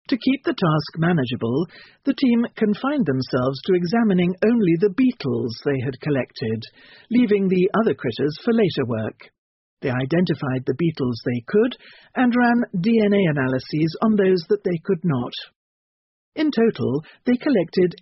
To keep the task manageable, the team confined themselves to examining only the beetles they had collected, leaving the other critters for later work. They identified the beetles they could and ran DNA analyses on those that they could not. In total, they collected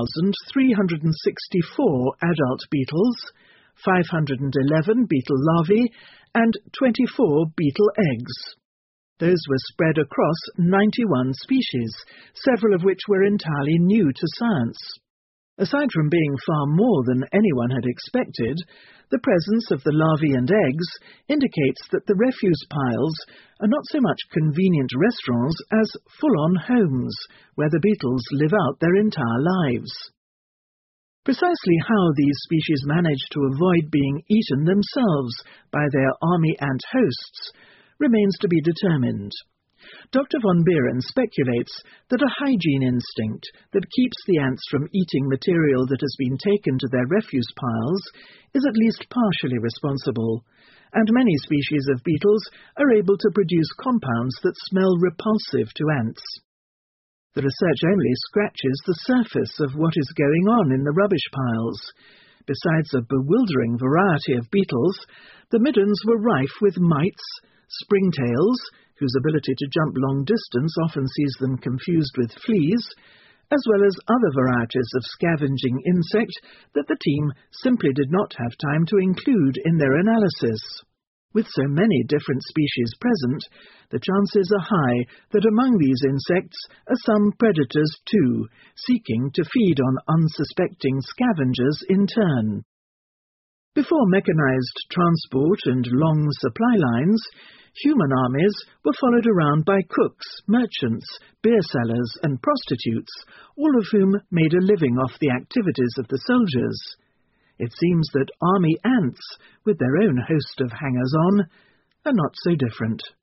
8,364 adult beetles, 511 beetle larvae, and 24 beetle eggs. Those were spread across 91 species, several of which were entirely new to science. Aside from being far more than anyone had expected, the presence of the larvae and eggs indicates that the refuse piles are not so much convenient restaurants as full-on homes, where the beetles live out their entire lives. Precisely how these species manage to avoid being eaten themselves by their army ant hosts remains to be determined. Dr. von Beeren speculates that a hygiene instinct that keeps the ants from eating material that has been taken to their refuse piles is at least partially responsible, and many species of beetles are able to produce compounds that smell repulsive to ants. The research only scratches the surface of what is going on in the rubbish piles. Besides a bewildering variety of beetles, the middens were rife with mites, springtails, whose ability to jump long distance often sees them confused with fleas, as well as other varieties of scavenging insect that the team simply did not have time to include in their analysis. With so many different species present, the chances are high that among these insects are some predators too, seeking to feed on unsuspecting scavengers in turn. Before mechanized transport and long supply lines, human armies were followed around by cooks, merchants, beer sellers, and prostitutes, all of whom made a living off the activities of the soldiers. It seems that army ants, with their own host of hangers-on, are not so different.